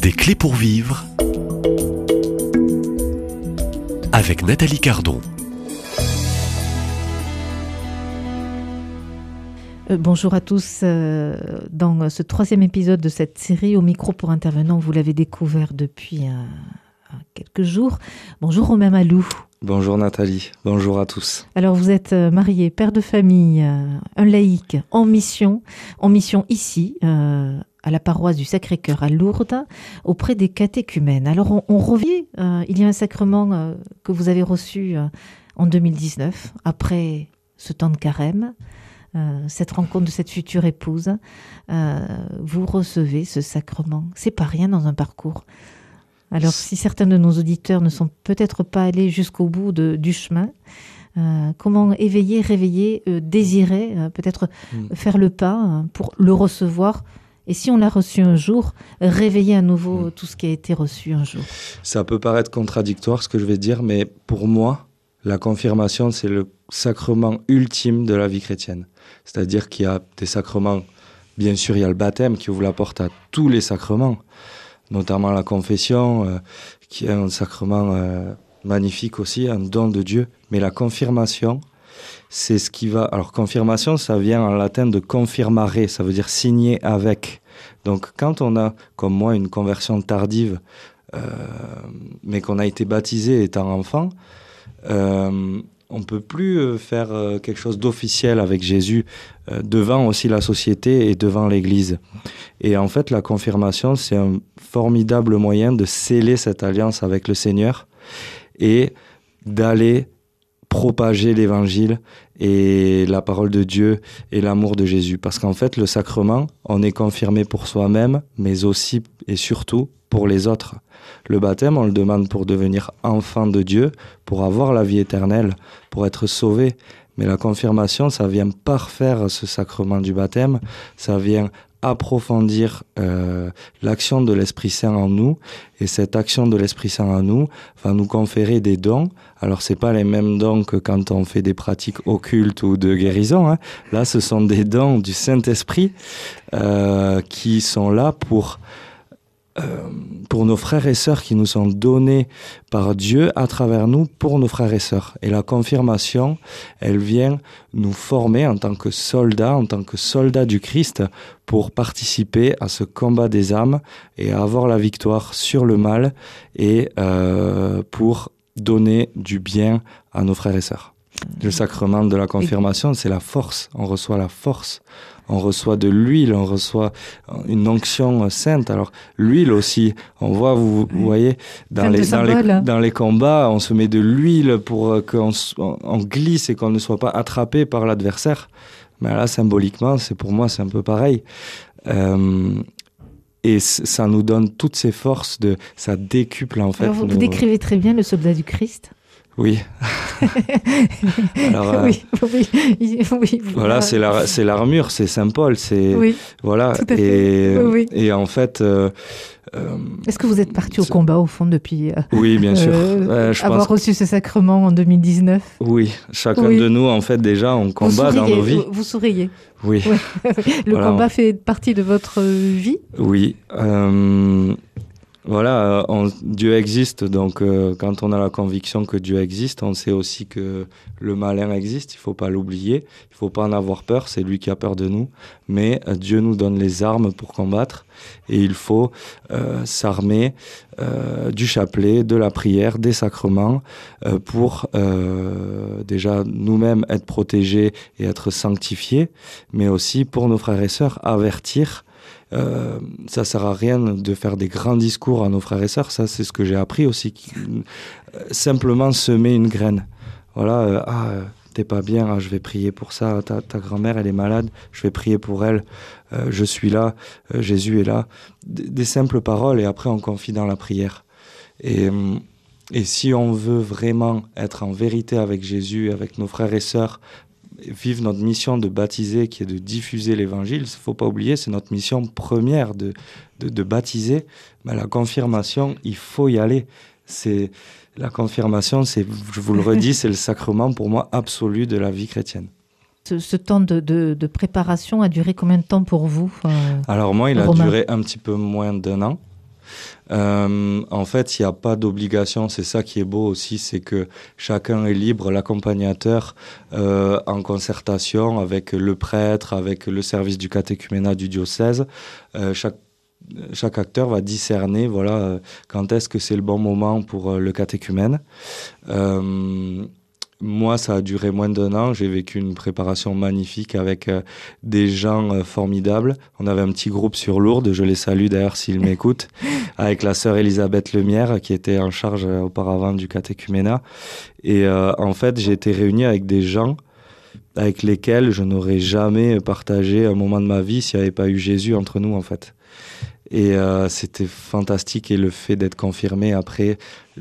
Des clés pour vivre avec Nathalie Cardon. Bonjour à tous. Dans ce troisième épisode de cette série, au micro pour intervenants, vous l'avez découvert depuis quelques jours. Bonjour Romain Malou. Bonjour Nathalie, bonjour à tous. Alors vous êtes marié, père de famille, un laïc en mission ici, à la paroisse du Sacré-Cœur à Lourdes, auprès des catéchumènes. Alors on revient, il y a un sacrement que vous avez reçu en 2019, après ce temps de carême, cette rencontre de cette future épouse. Vous recevez ce sacrement. C'est pas rien dans un parcours. Alors, si certains de nos auditeurs ne sont peut-être pas allés jusqu'au bout du chemin, comment éveiller, réveiller, désirer, peut-être faire le pas pour le recevoir. Et si on l'a reçu un jour, réveiller à nouveau tout ce qui a été reçu un jour. Ça peut paraître contradictoire ce que je vais dire, mais pour moi, la confirmation, c'est le sacrement ultime de la vie chrétienne. C'est-à-dire qu'il y a des sacrements, bien sûr, il y a le baptême qui ouvre la porte à tous les sacrements, notamment la confession, qui est un sacrement magnifique aussi, un don de Dieu. Mais la confirmation, c'est ce qui va... Alors, confirmation, ça vient en latin de confirmare, ça veut dire signer avec. Donc, quand on a, comme moi, une conversion tardive, mais qu'on a été baptisé étant enfant, on ne peut plus faire quelque chose d'officiel avec Jésus devant aussi la société et devant l'Église. Et en fait, la confirmation, c'est un formidable moyen de sceller cette alliance avec le Seigneur et d'aller propager l'Évangile et la parole de Dieu et l'amour de Jésus. Parce qu'en fait, le sacrement, on est confirmé pour soi-même, mais aussi et surtout pour les autres. Le baptême, on le demande pour devenir enfant de Dieu, pour avoir la vie éternelle, pour être sauvé. Mais la confirmation, ça vient parfaire ce sacrement du baptême, ça vient approfondir l'action de l'Esprit Saint en nous, et cette action de l'Esprit Saint en nous va nous conférer des dons. Alors c'est pas les mêmes dons que quand on fait des pratiques occultes ou de guérison, hein. Là ce sont des dons du Saint-Esprit qui sont là pour nos frères et sœurs, qui nous sont donnés par Dieu à travers nous pour nos frères et sœurs. Et la confirmation, elle vient nous former en tant que soldats du Christ, pour participer à ce combat des âmes et à avoir la victoire sur le mal et pour donner du bien à nos frères et sœurs. Le sacrement de la confirmation, c'est la force. On reçoit la force. On reçoit de l'huile, on reçoit une onction sainte. Alors, l'huile aussi, on voit, vous voyez, dans les combats, on se met de l'huile pour qu'on glisse et qu'on ne soit pas attrapé par l'adversaire. Mais là, symboliquement, pour moi, c'est un peu pareil. Et ça nous donne toutes ces forces, ça décuple en fait. Alors, vous décrivez très bien le soldat du Christ. Oui. Alors, oui. Voilà, c'est l'armure, c'est Saint Paul, oui, voilà. Tout à fait. Oui. Et en fait, est-ce que vous êtes parti au combat au fond depuis oui, bien sûr. Avoir reçu ce sacrement en 2019? Oui, chacun de nous, en fait, déjà, on combat dans nos vies. Vous souriez. Oui. Le combat fait partie de votre vie? Oui. Voilà, Dieu existe, donc quand on a la conviction que Dieu existe, on sait aussi que le malin existe, il ne faut pas l'oublier, il ne faut pas en avoir peur, c'est lui qui a peur de nous, mais Dieu nous donne les armes pour combattre, et il faut s'armer du chapelet, de la prière, des sacrements, pour déjà nous-mêmes être protégés et être sanctifiés, mais aussi pour nos frères et sœurs, avertir. Ça sert à rien de faire des grands discours à nos frères et sœurs, ça c'est ce que j'ai appris aussi, simplement semer une graine. Voilà, t'es pas bien, je vais prier pour ça, ta grand-mère elle est malade, je vais prier pour elle, je suis là, Jésus est là, des simples paroles, et après on confie dans la prière. Et si on veut vraiment être en vérité avec Jésus, avec nos frères et sœurs, vivre notre mission de baptiser, qui est de diffuser l'évangile, il ne faut pas oublier, c'est notre mission première de baptiser. Mais la confirmation, il faut y aller. La confirmation, je vous le redis, c'est le sacrement pour moi absolu de la vie chrétienne. Ce temps de préparation a duré combien de temps pour vous, Alors moi, il a Romain? duré un petit peu moins d'1 an. En fait, il n'y a pas d'obligation. C'est ça qui est beau aussi, c'est que chacun est libre, l'accompagnateur, en concertation avec le prêtre, avec le service du catéchuménat du diocèse. Chaque acteur va discerner, voilà, quand est-ce que c'est le bon moment pour le catéchumène. Moi, ça a duré moins d'1 an. J'ai vécu une préparation magnifique avec des gens formidables. On avait un petit groupe sur Lourdes, je les salue d'ailleurs s'ils m'écoutent, avec la sœur Elisabeth Lemierre qui était en charge auparavant du catéchuménat. Et en fait, j'ai été réuni avec des gens avec lesquels je n'aurais jamais partagé un moment de ma vie s'il n'y avait pas eu Jésus entre nous, en fait. Et c'était fantastique, et le fait d'être confirmé après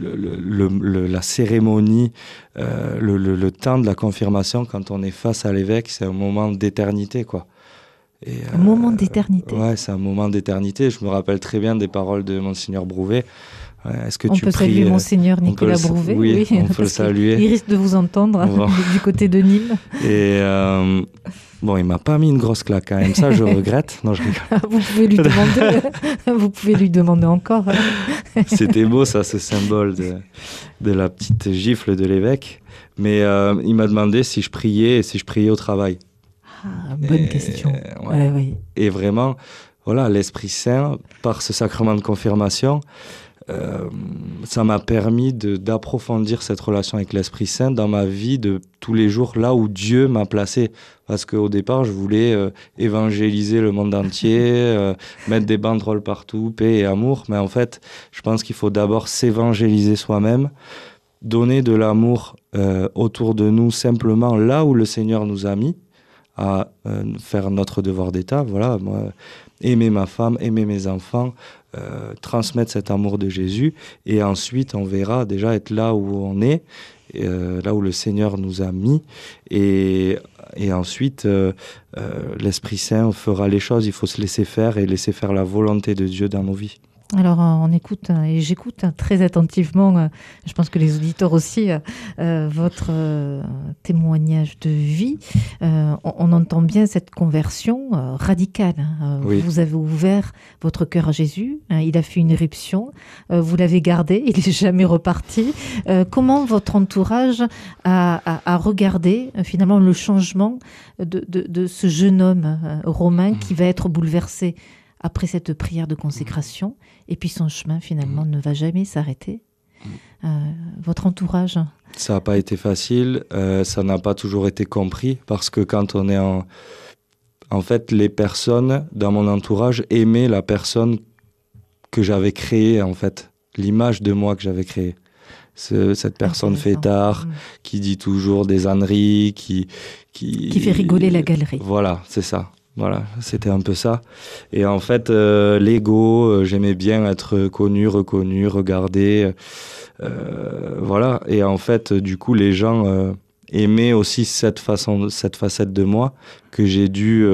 la cérémonie, le temps de la confirmation, quand on est face à l'évêque, c'est un moment d'éternité, quoi. Et, un moment d'éternité. Ouais, c'est un moment d'éternité. Je me rappelle très bien des paroles de Monseigneur Brouvet. Est-ce que on tu peut pries, saluer Monseigneur Nicolas Brouvet. Oui, on peut le saluer. Il risque de vous entendre bon. Du côté de Nîmes. Et bon, il m'a pas mis une grosse claque quand même. Ça, je regrette. Non, je rigole. Vous pouvez lui demander. Vous pouvez lui demander encore. C'était beau, ça, ce symbole de la petite gifle de l'évêque. Mais il m'a demandé si je priais et si je priais au travail. Ah, bonne question. Ouais. Oui. Et vraiment, voilà, l'Esprit Saint, par ce sacrement de confirmation, ça m'a permis d'approfondir cette relation avec l'Esprit Saint dans ma vie de tous les jours, là où Dieu m'a placé. Parce qu'au départ, je voulais évangéliser le monde entier, mettre des banderoles partout, paix et amour. Mais en fait, je pense qu'il faut d'abord s'évangéliser soi-même, donner de l'amour autour de nous, simplement là où le Seigneur nous a mis, à faire notre devoir d'État. Voilà, moi, aimer ma femme, aimer mes enfants, transmettre cet amour de Jésus, et ensuite on verra déjà être là où on est, là où le Seigneur nous a mis, et ensuite l'Esprit Saint fera les choses. Il faut se laisser faire et laisser faire la volonté de Dieu dans nos vies. Alors, on écoute et j'écoute très attentivement, je pense que les auditeurs aussi, votre témoignage de vie. On entend bien cette conversion radicale. Oui. Vous avez ouvert votre cœur à Jésus, il a fait une éruption, vous l'avez gardé, il n'est jamais reparti. Comment votre entourage a regardé finalement le changement de ce jeune homme romain qui va être bouleversé après cette prière de consécration, et puis son chemin finalement ne va jamais s'arrêter. Votre entourage? Ça n'a pas été facile, ça n'a pas toujours été compris, parce que quand on est en fait, les personnes dans mon entourage aimaient la personne que j'avais créée, en fait, l'image de moi que j'avais créée. Cette personne fêtard, qui dit toujours des âneries, qui fait rigoler la galerie. Voilà, c'est ça. Voilà, c'était un peu ça. Et en fait, l'ego, j'aimais bien être connu, reconnu, regardé. Voilà. Et en fait, du coup, les gens aimaient aussi cette facette de moi que j'ai dû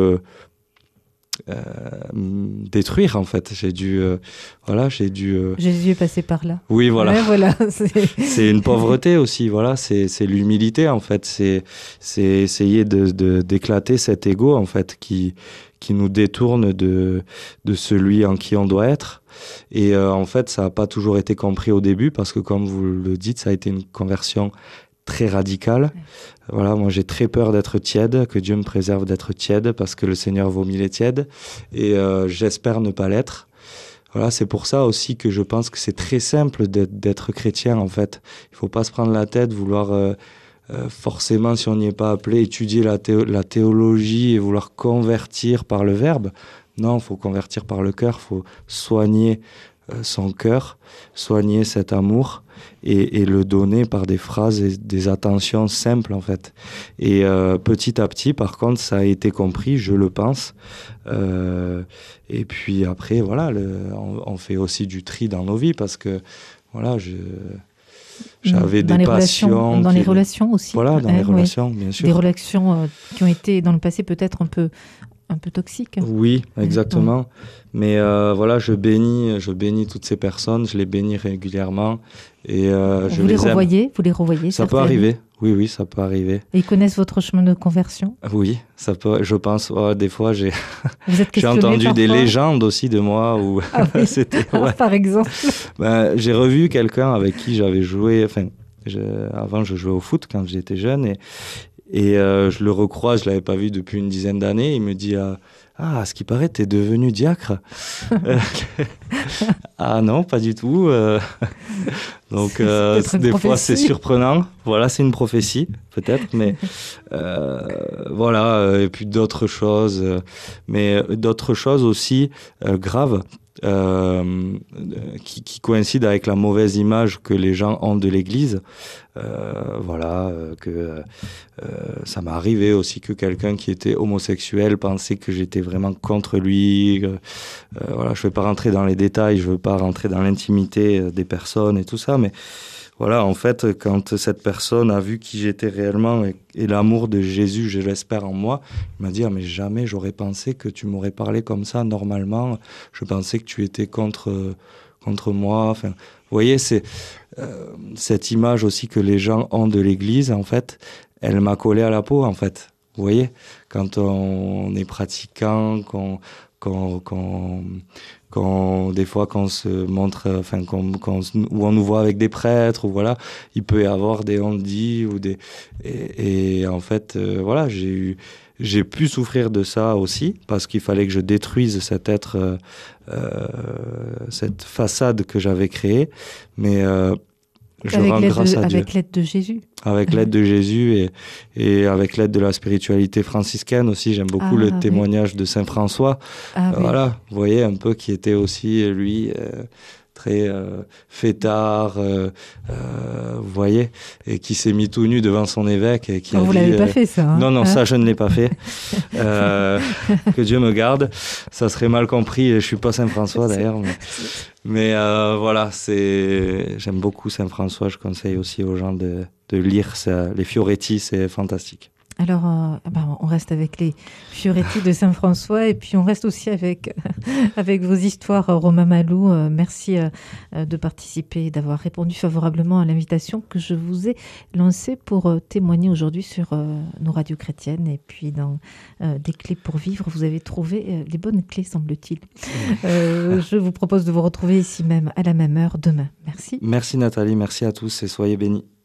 détruire, en fait. Jésus est passé par là. Oui, voilà. Ouais, voilà. C'est une pauvreté aussi, voilà. C'est l'humilité, en fait. C'est essayer d'éclater cet ego, en fait, qui nous détourne de celui en qui on doit être. Et en fait, ça n'a pas toujours été compris au début, parce que, comme vous le dites, ça a été une conversion très radicale. Ouais. Voilà, moi j'ai très peur d'être tiède, que Dieu me préserve d'être tiède, parce que le Seigneur vomit les tièdes, et j'espère ne pas l'être. Voilà, c'est pour ça aussi que je pense que c'est très simple d'être chrétien, en fait. Il faut pas se prendre la tête, vouloir forcément, si on n'y est pas appelé, étudier la théologie et vouloir convertir par le verbe. Non, il faut convertir par le cœur, il faut soigner son cœur, soigner cet amour, et le donner par des phrases et des attentions simples, en fait. Et petit à petit, par contre, ça a été compris, je le pense. Et puis après, voilà, on fait aussi du tri dans nos vies, parce que voilà, j'avais des passions. Dans les relations aussi. Voilà, dans les relations, bien sûr. Des relations qui ont été dans le passé peut-être un peu un peu toxique. Oui, exactement. Mais voilà, je bénis toutes ces personnes, je les bénis régulièrement et je Vous les les aime. revoyez. Ça peut arriver, oui, ça peut arriver. Et ils connaissent votre chemin de conversion? Oui, ça peut, je pense. Des fois, j'ai Vous êtes j'ai questionné entendu des parfois? légendes aussi de moi où Ah oui. c'était. Ouais. Par exemple. Ben, j'ai revu quelqu'un avec qui j'avais joué. Enfin, avant, je jouais au foot quand j'étais jeune et je le recroise. Je l'avais pas vu depuis une dizaine d'années. Il me dit à ce qui paraît, t'es devenu diacre. Ah non, pas du tout. Donc, C'est peut-être une des fois, prophétie. c'est surprenant. Voilà, c'est une prophétie, peut-être, mais voilà. Et puis d'autres choses, mais d'autres choses aussi graves qui coïncident avec la mauvaise image que les gens ont de l'Église. Voilà, ça m'est arrivé aussi que quelqu'un qui était homosexuel pensait que j'étais vraiment contre lui. Voilà, je ne vais pas rentrer dans les détails, je ne veux pas rentrer dans l'intimité des personnes et tout ça, mais voilà, en fait, quand cette personne a vu qui j'étais réellement et l'amour de Jésus, je l'espère, en moi, il m'a dit « Ah, mais jamais j'aurais pensé que tu m'aurais parlé comme ça normalement. Je pensais que tu étais contre moi. » Enfin, vous voyez, c'est cette image aussi que les gens ont de l'Église, en fait, elle m'a collé à la peau, en fait. Vous voyez, quand on est pratiquant, des fois qu'on se montre, enfin où on nous voit avec des prêtres, ou voilà, il peut y avoir des on-dit ou des et en fait voilà, j'ai pu souffrir de ça aussi parce qu'il fallait que je détruise cet être, cette façade que j'avais créée, mais je rends grâce à Dieu. Avec l'aide de Jésus. Avec l'aide de Jésus et avec l'aide de la spiritualité franciscaine aussi. J'aime beaucoup le témoignage de Saint François. Voilà, vous voyez, un peu qui était aussi, lui, très fêtard, vous voyez, et qui s'est mis tout nu devant son évêque. Et qui vous l'avez pas fait, ça. Non, ça, je ne l'ai pas fait. Que Dieu me garde. Ça serait mal compris. Je suis pas Saint François, d'ailleurs. Mais voilà, j'aime beaucoup Saint François. Je conseille aussi aux gens de lire les Fioretti, c'est fantastique. Alors, on reste avec les Fioretti de Saint François et puis on reste aussi avec vos histoires, Romain Malou. Merci de participer et d'avoir répondu favorablement à l'invitation que je vous ai lancée pour témoigner aujourd'hui sur nos radios chrétiennes. Et puis dans des clés pour vivre, vous avez trouvé les bonnes clés, semble-t-il. Je vous propose de vous retrouver ici même à la même heure demain. Merci. Merci Nathalie, merci à tous et soyez bénis.